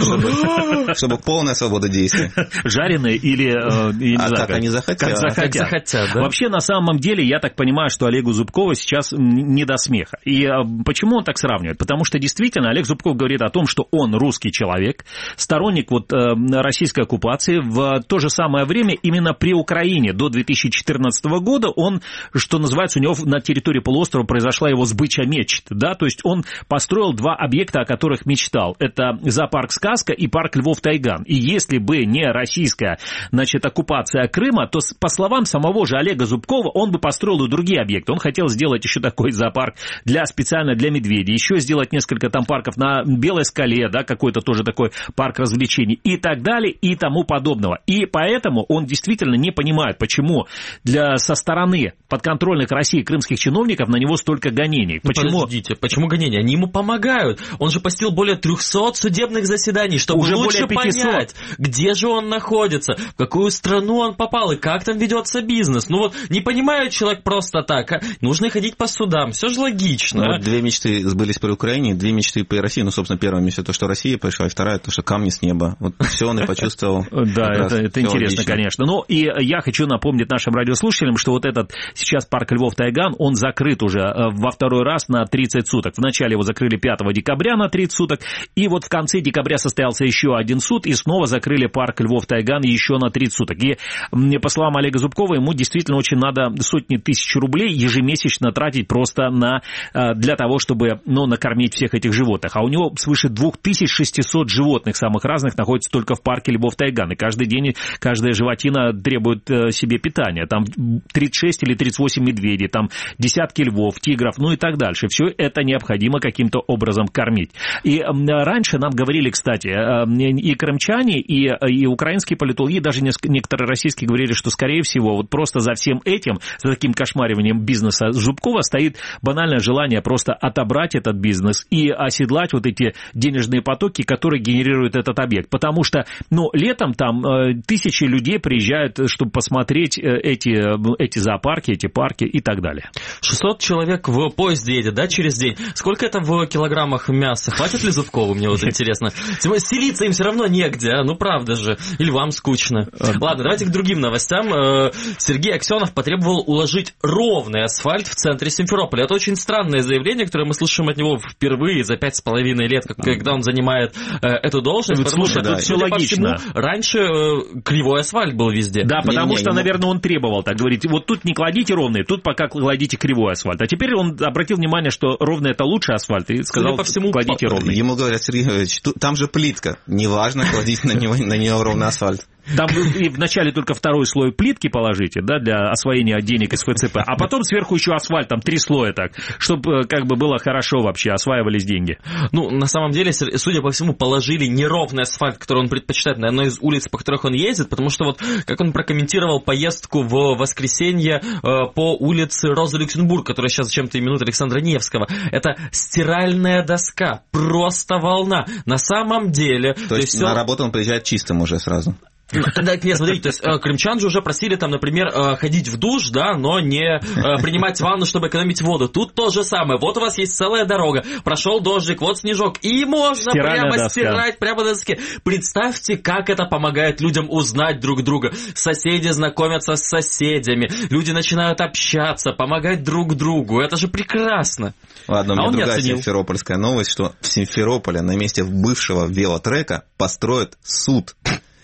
S3: чтобы, чтобы полная свобода действий.
S2: Жареные или... Э, я не
S3: а
S2: знаю,
S3: как, как они захотят.
S2: Как захотят.
S4: Как захотят, да?
S2: Вообще, на самом деле, я так понимаю, что Олегу Зубкову сейчас не до смеха. И э, почему он так сравнивает? Потому что действительно Олег Зубков говорит о том, что он русский человек, сторонник вот, э, российской оккупации. В то же самое время именно при Украине до две тысячи четырнадцатого года он, что называется, у него на территории полуострова произошла его сбыча мечт, да, то есть он построил два объекта, о которых мечтал. Это зоопарк «Сказка» и парк львов «Тайган». И если бы не российская, значит, оккупация Крыма, то, по словам самого же Олега Зубкова, он бы построил и другие объекты. Он хотел сделать еще такой зоопарк для, специально для медведей, еще сделать несколько там парков на Белой скале, да, какой-то тоже такой парк развлечений и так далее, и тому подобного. И поэтому он действительно не понимает, почему для, со стороны подконтрольных России крымских чиновников на него столько гонений.
S4: Ну,
S2: почему?
S4: Подождите, почему гонения? Они ему помогают. Он же посетил более трехсот судебных заседаний, чтобы
S2: уже
S4: лучше
S2: более пятисот.
S4: Понять, где же он находится, в какую страну он попал и как там ведется бизнес. Ну вот, не понимает человек просто так. А? Нужно ходить по судам. Все же логично.
S3: Ну, вот две мечты сбылись при Украине, две мечты при России. Ну, собственно, первая мечта то, что Россия пришла, и вторая то, что камни с неба. Вот все он и почувствовал то...
S2: Да, это, это интересно, логично. Конечно. Ну, и я хочу напомнить нашим радиослушателям, что вот этот сейчас парк Львов-Тайган, он закрыт уже во второй раз на тридцать суток. Вначале его закрыли пятого декабря на тридцать суток, и вот в конце декабря состоялся еще один суд, и снова закрыли парк Львов-Тайган еще на тридцать суток. И, по словам Олега Зубкова, ему действительно очень надо сотни тысяч рублей ежемесячно тратить просто на, для того, чтобы, ну, накормить всех этих животных. А у него свыше две тысячи шестьсот животных самых разных находится только в парке Львов-Тайган. И каждый день каждая животина требует себе питания. Там тридцать шесть или тридцать восемь медведей, там десятки львов, тигров, ну и так дальше. Все это необходимо каким-то образом кормить. И раньше нам говорили, кстати, и крымчане, и, и украинские политологи, даже некоторые российские говорили, что, скорее всего, вот просто за всем этим, за таким кошмариванием бизнеса Зубкова стоит банальное желание просто отобрать этот бизнес и оседлать вот эти денежные потоки, которые генерирует этот объект. Потому что, ну, летом там э, тысячи людей приезжают, чтобы посмотреть э, эти, эти зоопарки, эти парки и так далее.
S4: шестьсот человек в поезде едет, да, через день. Сколько это в килограммах мяса? Хватит ли Зубкову, мне вот интересно. Селиться им все равно негде, а? Ну, правда же. Или вам скучно. Ладно, давайте к другим новостям. Сергей Аксенов потребовал уложить ровный асфальт в центре Симферополя. Это очень странное заявление, которое мы слышим от него впервые за пять с половиной лет, когда он занимает э, эту должность, ну, потому слушай, что, да, тут, судя по всему, раньше э, кривой асфальт был везде.
S2: Да, потому
S3: не,
S2: что,
S3: не,
S2: наверное, он требовал так говорить. Вот тут не кладите ровный, тут пока кладите кривой асфальт. А теперь он обратил внимание, что ровный это лучший асфальт, и сказал,
S4: по всему,
S2: кладите
S3: по...
S2: ровный.
S3: Ему говорят, Сергей Григорьевич, там же плитка, неважно, кладите на него, на нее ровный асфальт.
S2: Там и вначале только второй слой плитки положите, да, для освоения денег из эф цэ пэ, а потом сверху еще асфальт, там три слоя так, чтобы как бы было хорошо вообще, осваивались деньги.
S4: Ну, на самом деле, судя по всему, положили неровный асфальт, который он предпочитает на одной из улиц, по которых он ездит, потому что вот, как он прокомментировал поездку в воскресенье э, по улице Розы Люксембург, которая сейчас зачем-то именует Александра Невского, это стиральная доска, просто волна. На самом деле...
S3: То, то есть все... на работу он приезжает чистым уже сразу.
S4: Да, нет, смотрите, то есть э, крымчан же уже просили там, например, э, ходить в душ, да, но не э, принимать ванну, чтобы экономить воду. Тут то же самое. Вот у вас есть целая дорога, прошел дождик, вот снежок, и можно Стиральная прямо доска. Стирать прямо на доске. Представьте, как это помогает людям узнать друг друга. Соседи знакомятся с соседями, люди начинают общаться, помогать друг другу. Это же прекрасно.
S3: Ладно, у меня а другая симферопольская новость, что в Симферополе на месте бывшего велотрека построят суд.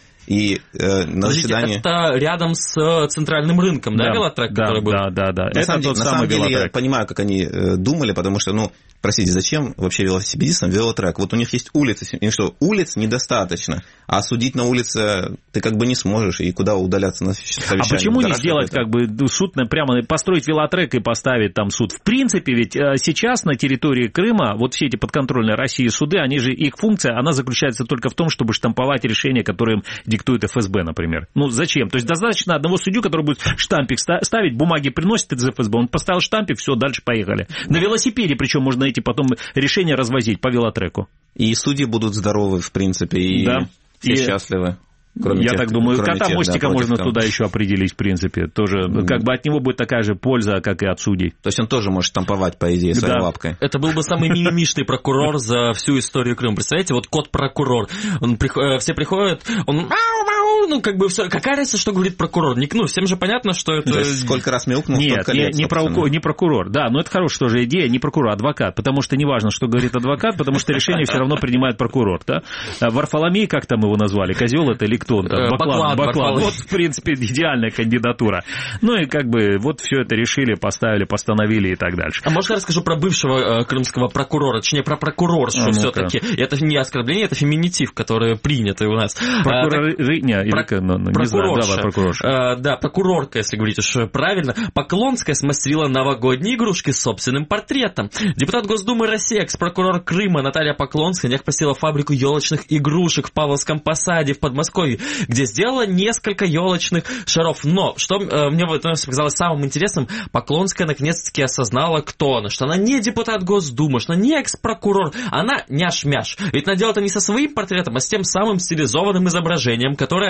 S3: И э, на
S4: Подождите,
S3: заседании...
S4: это рядом с центральным рынком, да, да велотрек,
S2: да,
S4: который был?
S2: Да, да, да.
S3: На
S2: это
S3: самом, деле, на самом деле я понимаю, как они э, думали, потому что, ну, простите, зачем вообще велосипедистам велотрек? Вот у них есть улицы, и что, улиц недостаточно, а судить на улице ты как бы не сможешь, и куда удаляться на совещание.
S2: А почему не сделать как бы суд, прямо построить велотрек и поставить там суд? В принципе, ведь сейчас на территории Крыма вот все эти подконтрольные России суды, они же, их функция, она заключается только в том, чтобы штамповать решения, которые им диктует эф эс бэ, например. Ну, зачем? То есть достаточно одного судью, который будет штампик ставить, бумаги приносит из эф эс бэ, он поставил штампик, все, дальше поехали. На велосипеде, причем можно эти потом решения развозить по велотреку.
S3: И судьи будут здоровы, в принципе, и да. все и... счастливы.
S2: Кроме Я тех, так думаю, кота тех, Мостика да, можно кого. туда еще определить, в принципе. Тоже, mm. как бы от него будет такая же польза, как и от судей.
S3: То есть он тоже может штамповать, по идее, своей да. лапкой.
S4: Это был бы самый мимимишный прокурор за всю историю Крыма. Представляете, вот кот-прокурор. Он, все приходят, он... Ну, как бы все. Какая разница, что говорит прокурор? Ну, всем же понятно, что это...
S3: Сколько раз мяукнул,
S2: Нет,
S3: столько лет,
S2: не, не, про, не прокурор. Да, но это хорошая тоже идея. Не прокурор, а адвокат. Потому что неважно, что говорит адвокат, потому что решение все равно принимает прокурор. Да? Варфоломей, как там его назвали? Козел это или кто? Баклан. Баклан. Вот, в принципе, идеальная кандидатура. Ну, и как бы вот все это решили, поставили, постановили и так дальше.
S4: А можно я расскажу про бывшего э, крымского прокурора? Точнее, про прокуроршу а, все-таки. Это не оскорбление, это феминитив, который принят у нас.
S2: Прокурорыня. Про... Ну, ну,
S4: прокурорша.
S2: Знаю, прокурорша.
S4: А, да, прокурорка, если говорить уж правильно. Поклонская смастерила новогодние игрушки с собственным портретом. Депутат Госдумы России, экс-прокурор Крыма Наталья Поклонская днях посетила фабрику елочных игрушек в Павловском посаде в Подмосковье, где сделала несколько елочных шаров. Но, что э, мне в этом показалось самым интересным, Поклонская наконец-таки осознала, кто она. Что она не депутат Госдумы, что она не экс-прокурор, она няш-мяш. Ведь она делала это не со своим портретом, а с тем самым стилизованным изображением, которое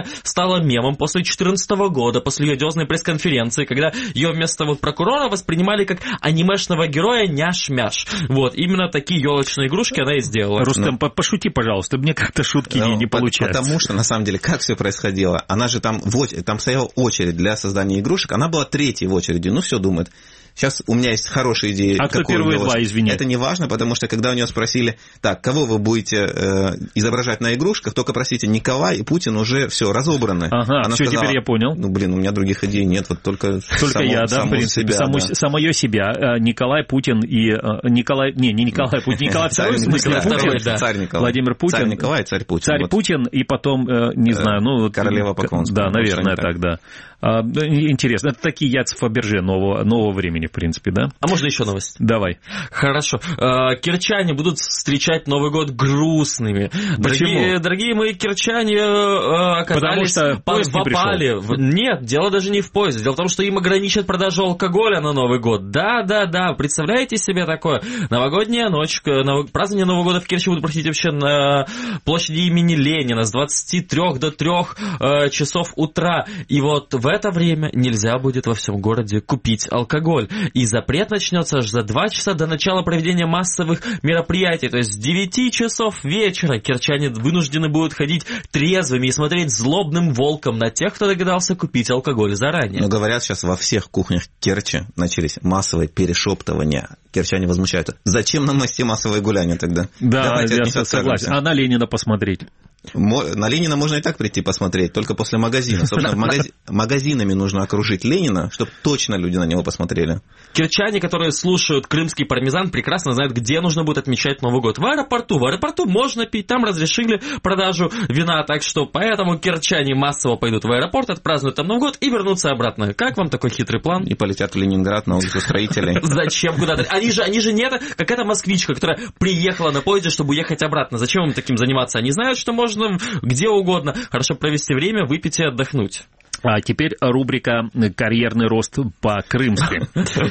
S4: стала мемом после две тысячи четырнадцатого года, после ее одиозной пресс-конференции, когда ее вместо вот прокурора воспринимали как анимешного героя няш-мяш. Вот, именно такие елочные игрушки она и сделала.
S2: Рустем, ну, пошути, пожалуйста, мне как-то шутки ну, не, не получаются.
S3: Потому что, на самом деле, как все происходило? Она же там, в очередь, там стояла очередь для создания игрушек, она была третьей в очереди, ну все, думает. Сейчас у меня есть хорошая идея.
S2: А кто первые два, извини?
S3: Это не важно, потому что когда у нее спросили, так, кого вы будете э, изображать на игрушках, только, простите, Николай и Путин уже все разобраны.
S2: Ага,
S3: она
S2: все,
S3: сказала,
S2: теперь я понял.
S3: Ну, блин, у меня других идей нет, вот только
S2: Только
S3: само,
S2: я, да, в принципе,
S3: себя,
S2: саму,
S3: да.
S2: самое себя. Николай, Путин и... Николай, не, не Николай Путин, Николай второй, в смысле, Путин,
S3: царь Николай.
S2: Владимир Путин.
S3: Царь Николай, царь Путин.
S2: Царь Путин и потом, не знаю, ну...
S3: Королева Поклонская.
S2: Да, наверное, так, да. Интересно, это такие яйца Фаберже нового, нового времени, в принципе, да?
S4: А можно еще новость?
S2: Давай.
S4: Хорошо. Кирчане будут встречать Новый год грустными. Дорогие, дорогие мои кирчане оказались...
S2: Потому что поезд не
S4: попали.
S2: пришел.
S4: Нет, дело даже не в поезде. Дело в том, что им ограничат продажу алкоголя на Новый год. Да, да, да. Представляете себе такое? Новогодняя ночь, празднование Нового года в Керчи будут проходить вообще на площади имени Ленина с двадцати трёх до трёх часов утра. И вот в это время нельзя будет во всем городе купить алкоголь. И запрет начнется аж за два часа до начала проведения массовых мероприятий. То есть с девяти часов вечера кирчане вынуждены будут ходить трезвыми и смотреть злобным волком на тех, кто догадался купить алкоголь заранее.
S3: Но говорят, сейчас во всех кухнях Керчи начались массовые перешептывания. Кирчане возмущаются. Зачем нам эти массовые гуляния тогда?
S2: Да, Давайте я согласен. А на Ленина посмотреть?
S3: На Ленина можно и так прийти посмотреть, только после магазина. Собственно, магази... магазинами нужно окружить Ленина, чтобы точно люди на него посмотрели.
S4: Кирчане, которые слушают крымский пармезан, прекрасно знают, где нужно будет отмечать Новый год. В аэропорту. В аэропорту можно пить, там разрешили продажу вина, так что поэтому кирчане массово пойдут в аэропорт, отпразднуют там Новый год и вернутся обратно. Как вам такой хитрый план?
S3: И полетят в Ленинград на улицу Строителей.
S4: Зачем куда-то? Они же, они же не это, какая-то москвичка, которая приехала на поезде, чтобы уехать обратно. Зачем им таким заниматься? Они знают, что можно где угодно хорошо провести время, выпить и отдохнуть.
S2: А теперь рубрика «Карьерный рост по-крымски».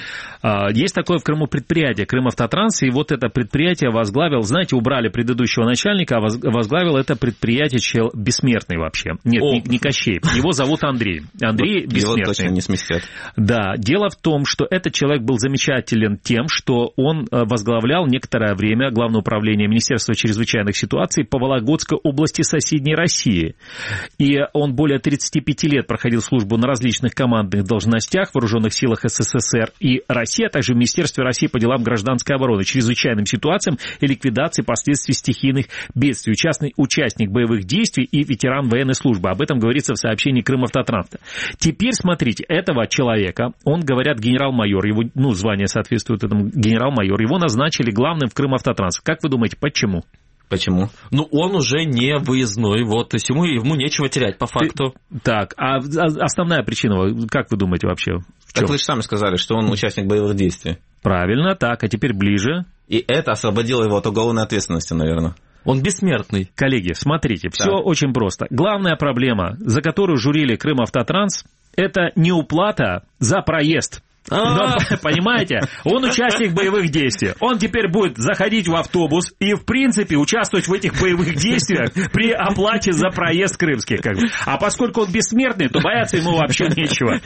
S2: Есть такое в Крыму предприятие, Крымавтотранс, и вот это предприятие возглавил, знаете, убрали предыдущего начальника, а возглавил это предприятие чел бессмертный вообще. Нет, не, не Кощей. Его зовут Андрей. Андрей вот Бессмертный.
S3: Его точно не сместят.
S2: Да, дело в том, что этот человек был замечателен тем, что он возглавлял некоторое время Главное управление Министерства чрезвычайных ситуаций по Вологодской области соседней России. И он более тридцати пяти лет проходил службу на различных командных должностях в вооруженных силах СССР и России, а также в Министерстве России по делам гражданской обороны, чрезвычайным ситуациям и ликвидации последствий стихийных бедствий. Участный участник боевых действий и ветеран военной службы. Об этом говорится в сообщении Крымавтотранса. Теперь, смотрите, этого человека, он, говорят, генерал-майор, его, ну, звание соответствует этому генерал-майор, его назначили главным в Крымавтотранс. Как вы думаете, почему?
S3: Почему?
S4: Ну, он уже не выездной, вот, то есть ему, ему нечего терять, по факту.
S2: Ты, так, а основная причина, как вы думаете вообще?
S3: Так вы же сами сказали, что он участник боевых действий.
S2: Правильно, так, а теперь ближе.
S3: И это освободило его от уголовной ответственности, наверное.
S4: Он бессмертный.
S2: Коллеги, смотрите, все да. очень просто. Главная проблема, за которую журили Крымавтотранс, это неуплата за проезд. Но, понимаете, он участник боевых действий. Он теперь будет заходить в автобус и, в принципе, участвовать в этих боевых действиях при оплате за проезд крымский. Как бы. А поскольку он бессмертный, то бояться ему вообще нечего.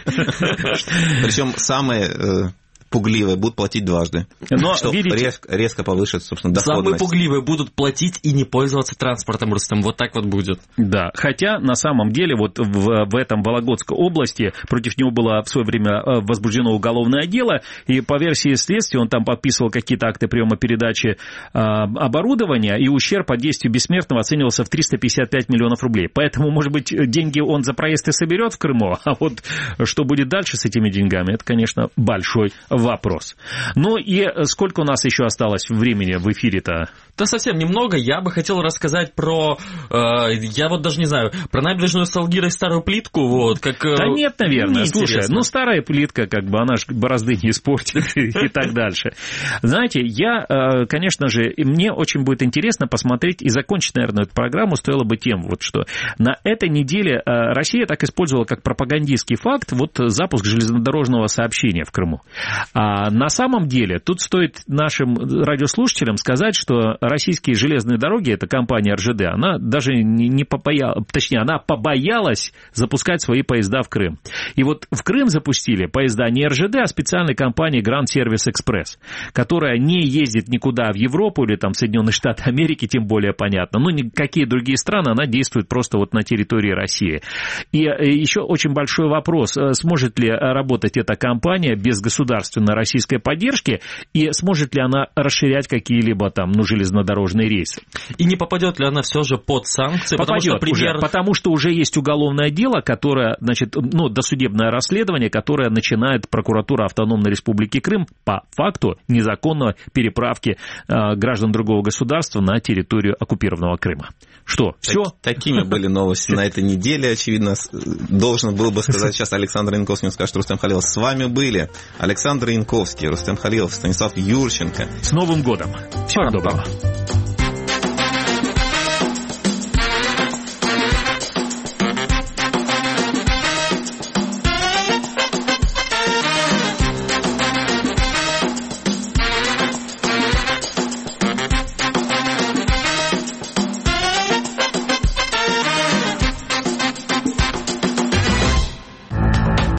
S3: Причем самые пугливые будут платить дважды. Но, что видите, резко, резко повышит, собственно, доходность.
S4: Самые пугливые будут платить и не пользоваться транспортом, Рустем. Вот так вот будет.
S2: Да, хотя на самом деле вот в, в этом Вологодской области против него было в свое время возбуждено уголовное дело, и по версии следствия он там подписывал какие-то акты приема передачи э, оборудования, и ущерб от действия бессмертного оценивался в триста пятьдесят пять миллионов рублей. Поэтому, может быть, деньги он за проезд и соберет в Крыму, а вот что будет дальше с этими деньгами, это, конечно, большой вопрос. Ну и сколько у нас еще осталось времени в эфире-то?
S4: Да совсем немного. Я бы хотел рассказать про, э, я вот даже не знаю, про набережную Салгира и старую плитку. Вот, как, э,
S2: да нет, наверное. Слушай, ну старая плитка, как бы, она же борозды не испортит и так дальше. Знаете, я, конечно же, мне очень будет интересно посмотреть и закончить, наверное, эту программу стоило бы тем, вот что на этой неделе Россия так использовала как пропагандистский факт вот запуск железнодорожного сообщения в Крыму. А на самом деле тут стоит нашим радиослушателям сказать, что российские железные дороги, эта компания эр жэ дэ, она даже не, не побоялась, точнее, она побоялась запускать свои поезда в Крым. И вот в Крым запустили поезда не эр жэ дэ, а специальной компании Grand Service Express, которая не ездит никуда в Европу или там в Соединенные Штаты Америки, тем более понятно. Ну, никакие другие страны, она действует просто вот на территории России. И еще очень большой вопрос, сможет ли работать эта компания без государственной российской поддержки, и сможет ли она расширять какие-либо там, ну, железнодорожные рейсы.
S4: И не попадет ли она все же под санкции?
S2: Попадет потому что, пример... уже, потому что уже есть уголовное дело, которое, значит, ну, досудебное расследование, которое начинает прокуратура Автономной Республики Крым по факту незаконной переправки э, граждан другого государства на территорию оккупированного Крыма. Что, все?
S3: Так, такими были новости на этой неделе, очевидно. Должен был бы сказать сейчас Александр Янковский, он скажет, Рустем Халилов. С вами были Александр Янковский, Рустем Халилов, Станислав Юрченко.
S2: С Новым годом! Всего доброго!